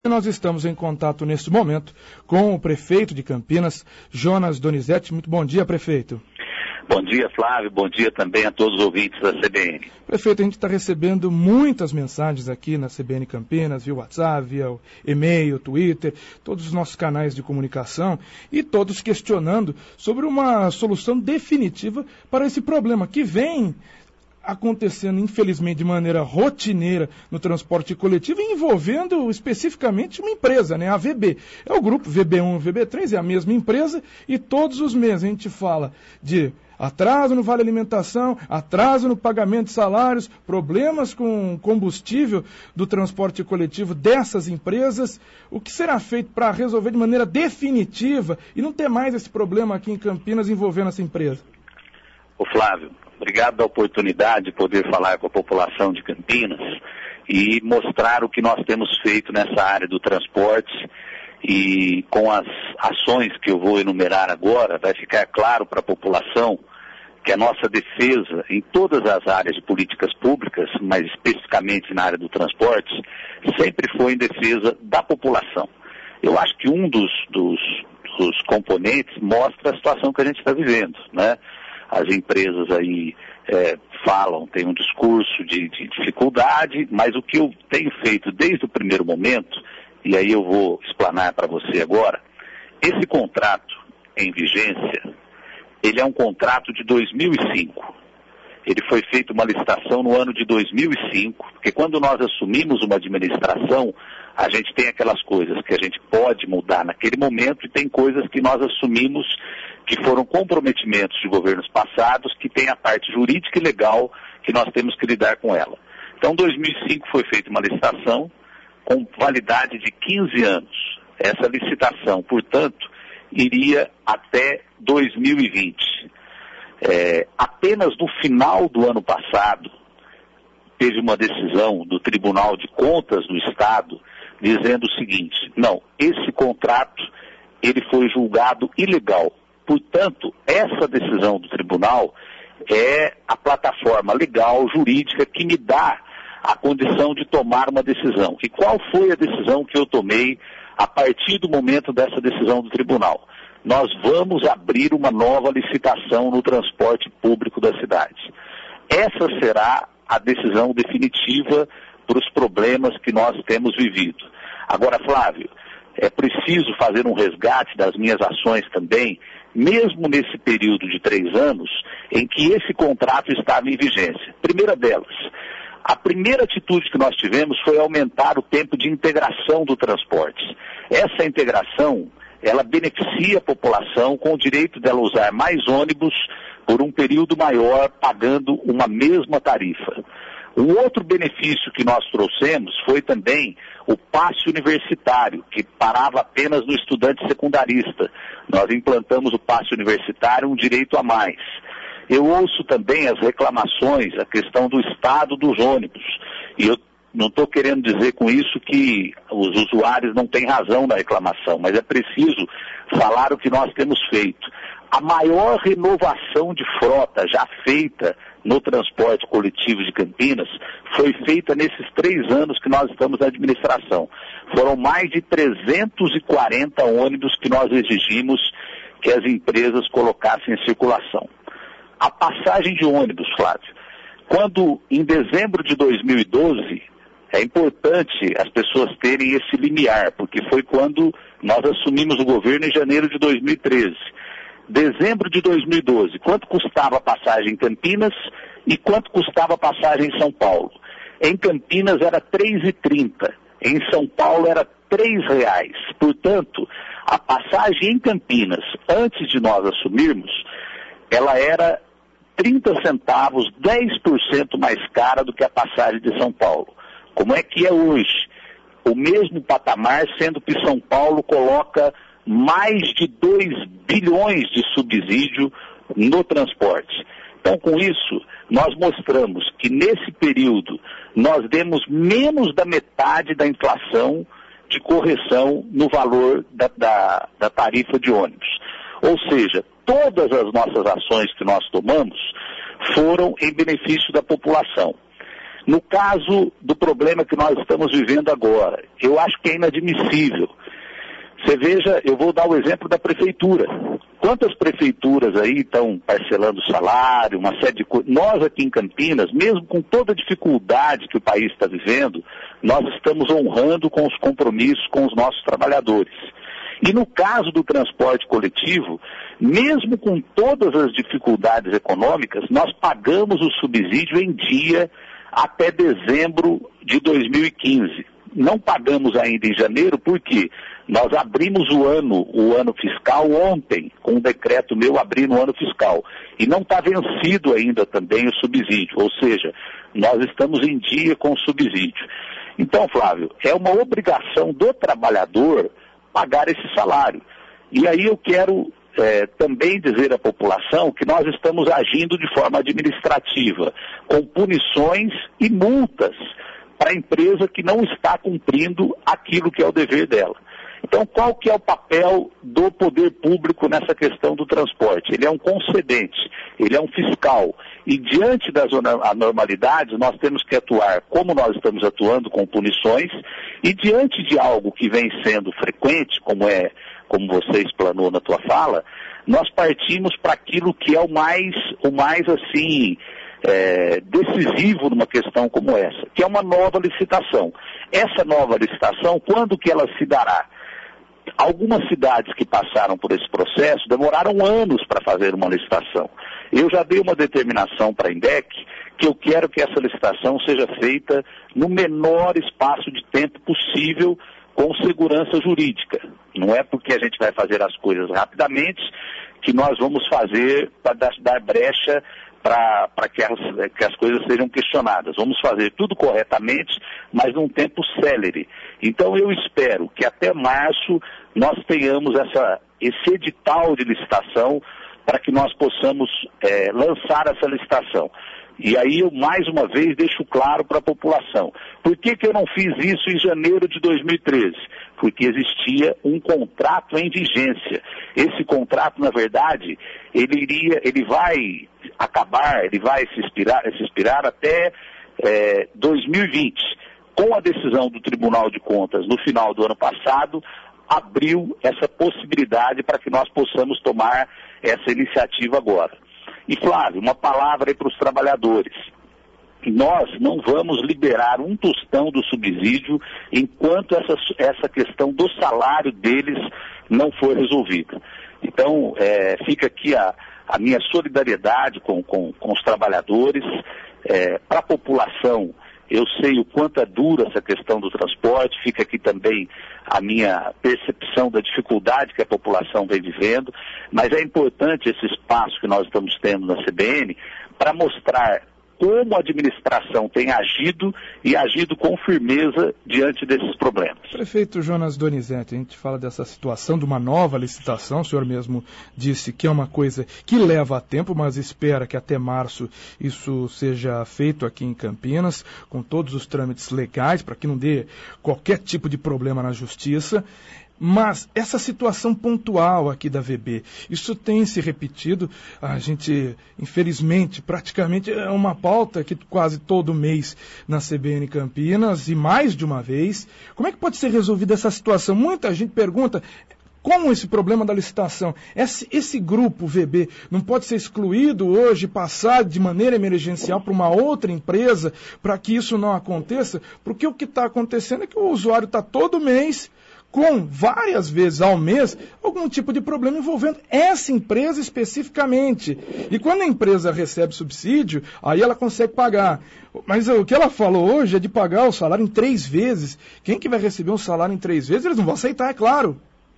Nós estamos em contato neste momento com o prefeito de Campinas, Jonas Donizete. Muito bom dia, prefeito. Bom dia, Flávio. Bom dia também a todos os ouvintes da CBN. Prefeito, a gente está recebendo muitas mensagens aqui na CBN Campinas, via WhatsApp, via e-mail, Twitter, todos os nossos canais de comunicação, e todos questionando sobre uma solução definitiva para esse problema que vem acontecendo, infelizmente, de maneira rotineira no transporte coletivo, envolvendo especificamente uma empresa, né? A VB. É o grupo VB1 e VB3, é a mesma empresa, e todos os meses a gente fala de atraso no vale alimentação, atraso no pagamento de salários, problemas com combustível do transporte coletivo dessas empresas. O que será feito para resolver de maneira definitiva e não ter mais esse problema aqui em Campinas envolvendo essa empresa? Ô Flávio, obrigado pela oportunidade de poder falar com a população de Campinas e mostrar o que nós temos feito nessa área do transporte. E com as ações que eu vou enumerar agora, vai ficar claro para a população que a nossa defesa em todas as áreas de políticas públicas, mas especificamente na área do transporte, sempre foi em defesa da população. Eu acho que um dos componentes mostra a situação que a gente está vivendo, né? As empresas aí falam, tem um discurso de dificuldade, mas o que eu tenho feito desde o primeiro momento, e aí eu vou explanar para você agora, esse contrato em vigência, ele é um contrato de 2005. Ele foi feito uma licitação no ano de 2005, porque quando nós assumimos uma administração, a gente tem aquelas coisas que a gente pode mudar naquele momento e tem coisas que nós assumimos que foram comprometimentos de governos passados, que tem a parte jurídica e legal que nós temos que lidar com ela. Então, em 2005 foi feita uma licitação com validade de 15 anos. Essa licitação, portanto, iria até 2020. Apenas no final do ano passado, teve uma decisão do Tribunal de Contas do Estado dizendo o seguinte: não, esse contrato ele foi julgado ilegal. Portanto, essa decisão do tribunal é a plataforma legal, jurídica, que me dá a condição de tomar uma decisão. E qual foi a decisão que eu tomei a partir do momento dessa decisão do tribunal? Nós vamos abrir uma nova licitação no transporte público da cidade. Essa será a decisão definitiva para os problemas que nós temos vivido. Agora, Flávio, é preciso fazer um resgate das minhas ações também, mesmo nesse período de 3 anos, em que esse contrato estava em vigência. Primeira delas, a primeira atitude que nós tivemos foi aumentar o tempo de integração do transporte. Essa integração, ela beneficia a população com o direito dela usar mais ônibus por um período maior, pagando uma mesma tarifa. Um outro benefício que nós trouxemos foi também o passe universitário, que parava apenas no estudante secundarista. Nós implantamos o passe universitário, um direito a mais. Eu ouço também as reclamações, a questão do estado dos ônibus. E eu não estou querendo dizer com isso que os usuários não têm razão na reclamação, mas é preciso falar o que nós temos feito. A maior renovação de frota já feita no transporte coletivo de Campinas foi feita nesses 3 anos que nós estamos na administração. Foram mais de 340 ônibus que nós exigimos que as empresas colocassem em circulação. A passagem de ônibus, Flávio, quando em dezembro de 2012, é importante as pessoas terem esse limiar, porque foi quando nós assumimos o governo em janeiro de 2013. Dezembro de 2012, quanto custava a passagem em Campinas e quanto custava a passagem em São Paulo? Em Campinas era R$ 3,30, em São Paulo era R$ 3,00. Portanto, a passagem em Campinas, antes de nós assumirmos, ela era 30 centavos, 10% mais cara do que a passagem de São Paulo. Como é que é hoje? O mesmo patamar, sendo que São Paulo coloca mais de 2 bilhões de subsídio no transporte. Então, com isso, nós mostramos que nesse período nós demos menos da metade da inflação de correção no valor da tarifa de ônibus. Ou seja, todas as nossas ações que nós tomamos foram em benefício da população. No caso do problema que nós estamos vivendo agora, eu acho que é inadmissível. Você veja, eu vou dar o exemplo da prefeitura. Quantas prefeituras aí estão parcelando salário, uma série de coisas. Nós aqui em Campinas, mesmo com toda a dificuldade que o país está vivendo, nós estamos honrando com os compromissos com os nossos trabalhadores. E no caso do transporte coletivo, mesmo com todas as dificuldades econômicas, nós pagamos o subsídio em dia até dezembro de 2015. Não pagamos ainda em janeiro, porque nós abrimos o ano fiscal ontem, com um decreto meu abrindo o ano fiscal. E não está vencido ainda também o subsídio, ou seja, nós estamos em dia com o subsídio. Então, Flávio, é uma obrigação do trabalhador pagar esse salário. E aí eu quero também dizer à população que nós estamos agindo de forma administrativa, com punições e multas para a empresa que não está cumprindo aquilo que é o dever dela. Então, qual que é o papel do poder público nessa questão do transporte? Ele é um concedente, ele é um fiscal. E diante das anormalidades, nós temos que atuar como nós estamos atuando, com punições, e diante de algo que vem sendo frequente, como você explanou na tua fala, nós partimos para aquilo que é o mais assim, decisivo numa questão como essa, que é uma nova licitação. Essa nova licitação, quando que ela se dará? Algumas cidades que passaram por esse processo demoraram anos para fazer uma licitação. Eu já dei uma determinação para a INDEC que eu quero que essa licitação seja feita no menor espaço de tempo possível, com segurança jurídica. Não é porque a gente vai fazer as coisas rapidamente que nós vamos fazer para dar brecha para que as coisas sejam questionadas. Vamos fazer tudo corretamente, mas num tempo célere. Então eu espero que até março nós tenhamos esse edital de licitação para que nós possamos lançar essa licitação. E aí eu, mais uma vez, deixo claro para a população. Por que eu não fiz isso em janeiro de 2013? Porque existia um contrato em vigência. Esse contrato, na verdade, ele vai se expirar até 2020. Com a decisão do Tribunal de Contas no final do ano passado, abriu essa possibilidade para que nós possamos tomar essa iniciativa agora. E, Flávio, uma palavra aí para os trabalhadores. Nós não vamos liberar um tostão do subsídio enquanto essa questão do salário deles não for resolvida. Então, fica aqui a minha solidariedade com os trabalhadores. Para a população, eu sei o quanto é dura essa questão do transporte, fica aqui também a minha percepção da dificuldade que a população vem vivendo, mas é importante esse espaço que nós estamos tendo na CBN para mostrar como a administração tem agido e agido com firmeza diante desses problemas. Prefeito Jonas Donizete, a gente fala dessa situação de uma nova licitação, o senhor mesmo disse que é uma coisa que leva tempo, mas espera que até março isso seja feito aqui em Campinas, com todos os trâmites legais, para que não dê qualquer tipo de problema na justiça. Mas essa situação pontual aqui da VB, isso tem se repetido, a gente, infelizmente, praticamente é uma pauta que quase todo mês na CBN Campinas, e mais de uma vez. Como é que pode ser resolvida essa situação? Muita gente pergunta, como esse problema da licitação, esse grupo VB não pode ser excluído hoje, passar de maneira emergencial para uma outra empresa, para que isso não aconteça? Porque o que está acontecendo é que o usuário está todo mês, com várias vezes ao mês, algum tipo de problema envolvendo essa empresa especificamente. E quando a empresa recebe subsídio, aí ela consegue pagar. Mas o que ela falou hoje é de pagar o salário em 3 vezes. Quem que vai receber um salário em 3 vezes, eles não vão aceitar, é claro.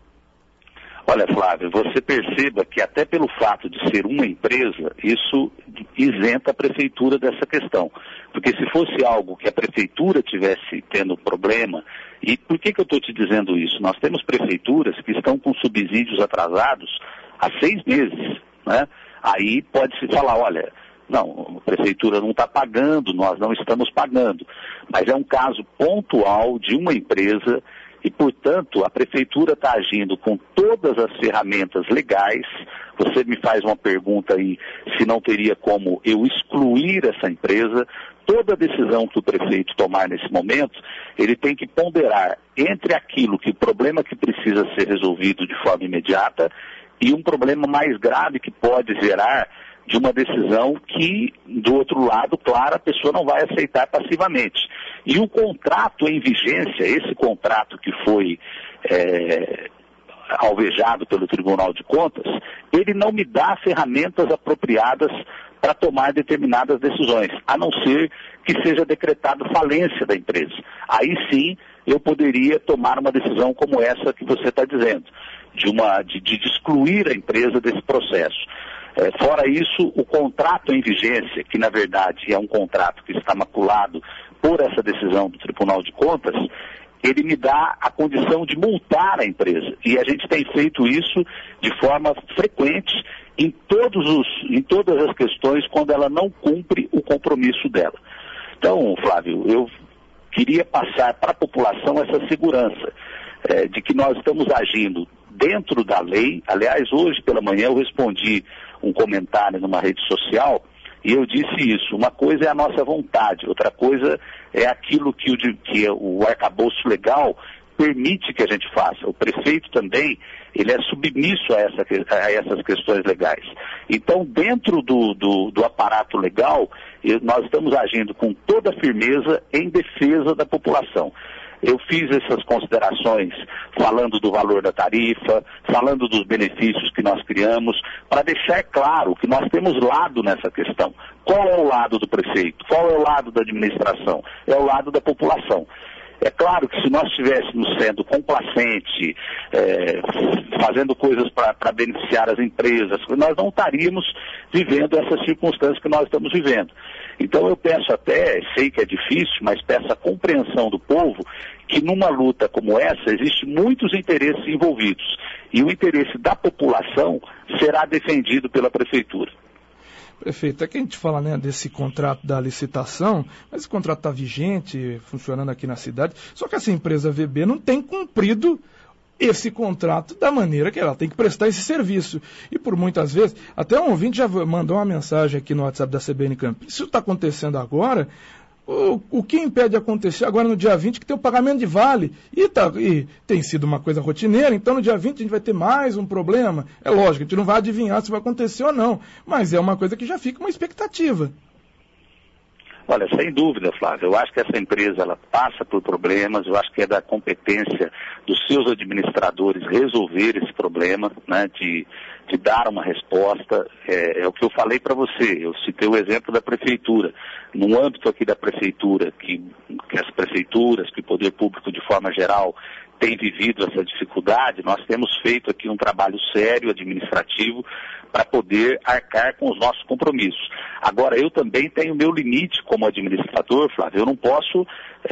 Olha, Flávio, você perceba que até pelo fato de ser uma empresa, isso isenta a prefeitura dessa questão. Porque se fosse algo que a prefeitura tivesse tendo problema, e por que eu estou te dizendo isso? Nós temos prefeituras que estão com subsídios atrasados há 6 meses, né? Aí pode-se falar, olha, não, a prefeitura não está pagando, nós não estamos pagando. Mas é um caso pontual de uma empresa e, portanto, a prefeitura está agindo com todas as ferramentas legais. Você me faz uma pergunta aí se não teria como eu excluir essa empresa. toda decisão que o prefeito tomar nesse momento, ele tem que ponderar entre aquilo que o problema que precisa ser resolvido de forma imediata e um problema mais grave que pode gerar de uma decisão que, do outro lado, claro, a pessoa não vai aceitar passivamente. E o contrato em vigência, esse contrato que foi alvejado pelo Tribunal de Contas, ele não me dá ferramentas apropriadas para tomar determinadas decisões, a não ser que seja decretada falência da empresa. Aí sim eu poderia tomar uma decisão como essa que você está dizendo, de excluir a empresa desse processo. Fora isso, o contrato em vigência, que na verdade é um contrato que está maculado por essa decisão do Tribunal de Contas, ele me dá a condição de multar a empresa. E a gente tem feito isso de forma frequente em todas as questões quando ela não cumpre o compromisso dela. Então, Flávio, eu queria passar para a população essa segurança de que nós estamos agindo dentro da lei. Aliás, hoje pela manhã eu respondi um comentário numa rede social e eu disse isso. Uma coisa é a nossa vontade, outra coisa é aquilo que o arcabouço legal permite que a gente faça. O prefeito também, ele é submisso a essas questões legais. Então, dentro do aparato legal, nós estamos agindo com toda a firmeza em defesa da população. Eu fiz essas considerações falando do valor da tarifa, falando dos benefícios que nós criamos, para deixar claro que nós temos lado nessa questão. Qual é o lado do prefeito? Qual é o lado da administração? É o lado da população. É claro que se nós estivéssemos sendo complacente, fazendo coisas para beneficiar as empresas, nós não estaríamos vivendo essas circunstâncias que nós estamos vivendo. Então eu peço até, sei que é difícil, mas peço a compreensão do povo que numa luta como essa existem muitos interesses envolvidos e o interesse da população será defendido pela Prefeitura. Prefeito, aqui a gente fala, né, desse contrato da licitação, mas esse contrato está vigente, funcionando aqui na cidade, só que essa empresa VB não tem cumprido esse contrato da maneira que ela tem que prestar esse serviço. E por muitas vezes, até um ouvinte já mandou uma mensagem aqui no WhatsApp da CBN Campinas. Isso está acontecendo agora. O que impede de acontecer agora no dia 20 que tem o pagamento de vale e tem sido uma coisa rotineira, então no dia 20 a gente vai ter mais um problema. É lógico, a gente não vai adivinhar se vai acontecer ou não, mas é uma coisa que já fica uma expectativa. Olha, sem dúvida, Flávio, eu acho que essa empresa ela passa por problemas, eu acho que é da competência dos seus administradores resolver esse problema, né, de dar uma resposta. É o que eu falei para você, eu citei o exemplo da Prefeitura. No âmbito aqui da Prefeitura, que as prefeituras, que o poder público de forma geral tem vivido essa dificuldade, nós temos feito aqui um trabalho sério, administrativo, para poder arcar com os nossos compromissos. Agora, eu também tenho meu limite como administrador, Flávio. Eu não posso,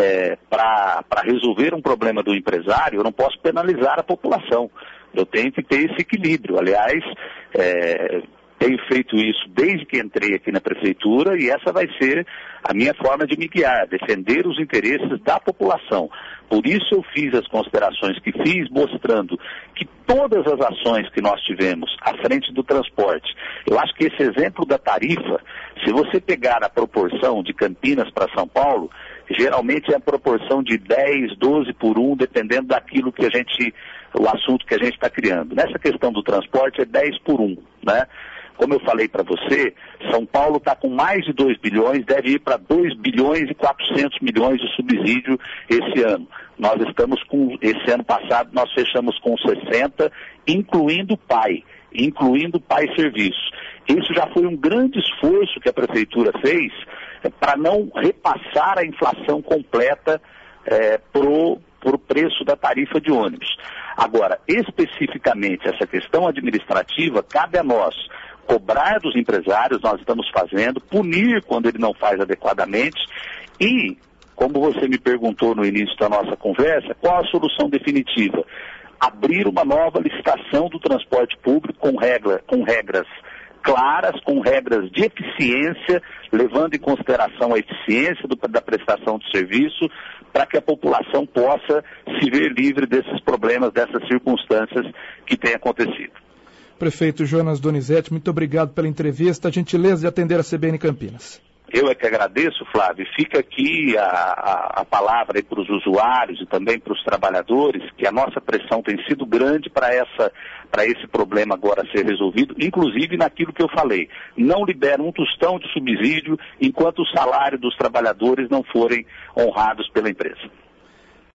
para resolver um problema do empresário, eu não posso penalizar a população. Eu tenho que ter esse equilíbrio. Aliás, tenho feito isso desde que entrei aqui na Prefeitura e essa vai ser a minha forma de me guiar, defender os interesses da população. Por isso eu fiz as considerações que fiz, mostrando que todas as ações que nós tivemos à frente do transporte, eu acho que esse exemplo da tarifa, se você pegar a proporção de Campinas para São Paulo, geralmente é a proporção de 10, 12 por 1, dependendo daquilo que o assunto que a gente está criando. Nessa questão do transporte é 10 por 1, né? Como eu falei para você, São Paulo está com mais de 2 bilhões, deve ir para 2 bilhões e 400 milhões de subsídio esse ano. Nós estamos esse ano passado nós fechamos com 60, incluindo PAI Serviços. Isso já foi um grande esforço que a Prefeitura fez para não repassar a inflação completa por preço da tarifa de ônibus. Agora, especificamente essa questão administrativa, cabe a nós cobrar dos empresários, nós estamos fazendo, punir quando ele não faz adequadamente e, como você me perguntou no início da nossa conversa, qual a solução definitiva? Abrir uma nova licitação do transporte público com regras claras, com regras de eficiência, levando em consideração a eficiência da prestação de serviço, para que a população possa se ver livre desses problemas, dessas circunstâncias que têm acontecido. Prefeito Jonas Donizete, muito obrigado pela entrevista, a gentileza de atender a CBN Campinas. Eu é que agradeço, Flávio. Fica aqui a palavra para os usuários e também para os trabalhadores, que a nossa pressão tem sido grande para esse problema agora ser resolvido, inclusive naquilo que eu falei. Não liberam um tostão de subsídio enquanto o salário dos trabalhadores não forem honrados pela empresa.